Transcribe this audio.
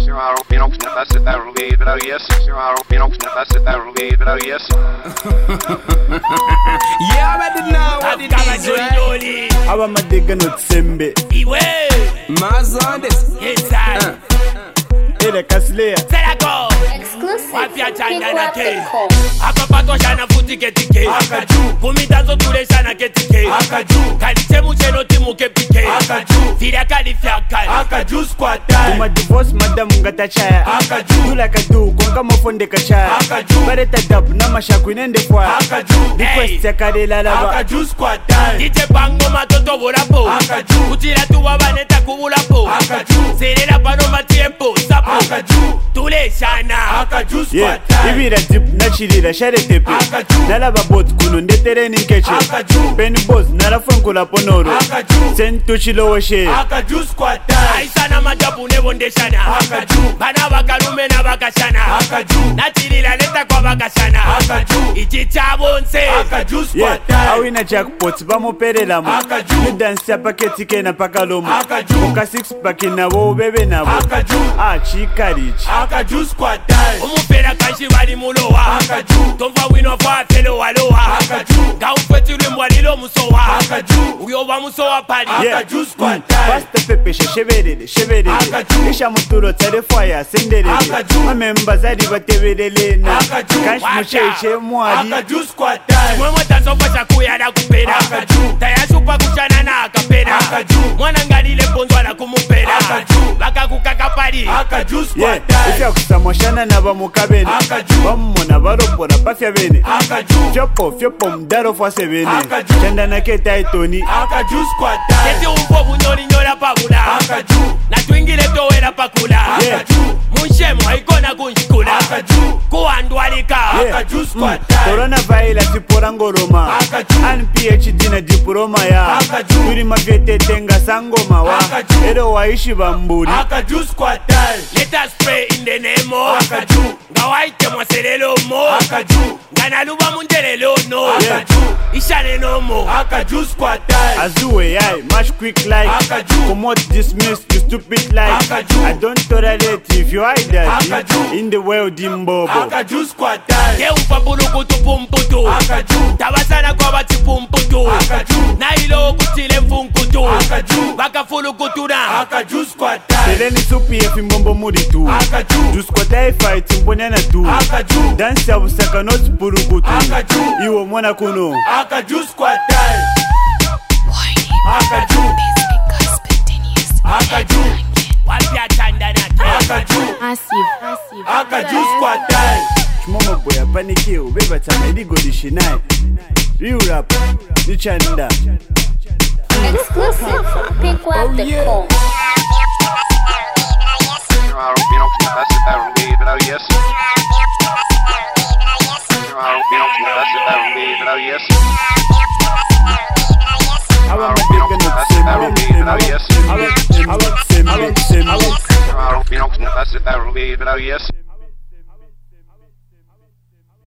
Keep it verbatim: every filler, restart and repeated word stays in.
You know, that's it, that really, but oh yes. You know, that's it, that really, but oh yes. Yeah, I'm ready now. What it is, right? How am I digging with Simbi? Iwe Mazondes. Yes, I. Ele Kasleya. Selako. Exclusive. Wapia chanda na ke. Akapato shana futi ketike. Akaju. Kumitazo tule shana ketike. Akaju. Kalitemu cheno timu kepike. Akaju. Fira kalifia kali. Akaju squad die. Uma divorce madam ngatachaya. Akaju. Do like I do, konga mofonde kachaya. Akaju. Bareta dab na mashaku inende kwa. Akaju. Request ya karela lava. Akaju squad die. Ite bango matoto volapo. Akaju. Utira tuwa vaneta kuvulapo. Akaju. Serera pano matiempo. Sapo. Akaju. Tule shana. Akaju squad die. Ibira dip na chirira share tepe. Akaju. Nalaba bot kuno ndetere ninkeche. Akaju. Penny boss nala funkula ponoro. Akaju. Sentu chilo washe. Akaju squad die. Aisana majabu nebondeshana. Akaju. Bana bakarume na bakashana. Akaju. Nachirira leta kwa bakashana. Akaju. Ichichabonse. Akaju squad die. Awina jackpot bamuperela mo. Akaju. Ni dance paketi kena pakalomo. Akaju. Oka six pack na wo bebe na bo. Akaju. Ah chikarich. Akaju squad die. Umupera kashi bali mulowa. Akaju. Tomva wino fa felo walowa. Akaju. Gaufetulu mwalilo musowa. Akaju. Uyoba musowa pali. Akaju squad die. Pasta pepe sheverele sheverele. Akaju. Isha muturo tare fire senderele. Akaju. Mamemba zari batebelele na. Akaju. Cash mucheche mwali. Akaju squad die. Mwe tasofa chakuya na kupera. Akaju. Tayasupa kuchana na akapera. Akaju. Mwana ngalile ponzwa na kumupera. Akaju. Baka kukaka pali. Akaju squad die. Ifya kusamoshana na bamukabene. Akaju. Bamona baropora pafya bene. Akaju. Fyopo fyopo mdaro fwa sebene. Akaju. Chanda na keta itoni. Akaju squad die. Keti umpo bunyoli nyola pabula. Akaju. Na twingile towela pakula. Akaju. Munshemu haikona kunshikula. Akaju. Kuandwalika. Akaju squad die. Coronavirus ipora ngoroma. Akaju. An PhD na diploma ya. Akaju. Turi mavyete tenga sangoma wa. Akaju. Ero waishi bamburi. Akaju squad die. Let us pray in the name of Akaju. Ngawaite mwaselelo mo. Akaju. Nganaluba mundelelo no. Akaju. Ishane no mo. Akaju squad die. Azuwe yai, much quick like. Akaju. Promote dismiss, you stupid like. Akaju. I don't tolerate if you hide that. Akaju. In the world in Bobo. Akaju squad die. Ye upambulu kutupumputu. Akaju. Tabasana kwa batipumputu. Akaju. Na ilo kutile mfunkutu. Akaju. Bakafulu kutura. Akaju squad die. Seleni supi ya fimbombo muri tu. Akaju. Juskota e fight mbonena tu. Akaju. Dance ya busaka not burukutu. Akaju. Iwo mwana kuno. Akaju squad die. Akaju. Akaju. Wapia chanda na ke. Akaju. Massive. Massive. Akaju squad die. Chimomo boya panike ubeba tamedi godishinai. Real rap. Ni chanda. Exclusive from pink one dot com. You know, that's it, that really, but oh yes. You know, that's it, that really, but oh yes. How am I You know, digging with that's it, that really, but oh yes. Simbi? How am I Simbi? You know, that's it, that really, but oh yes.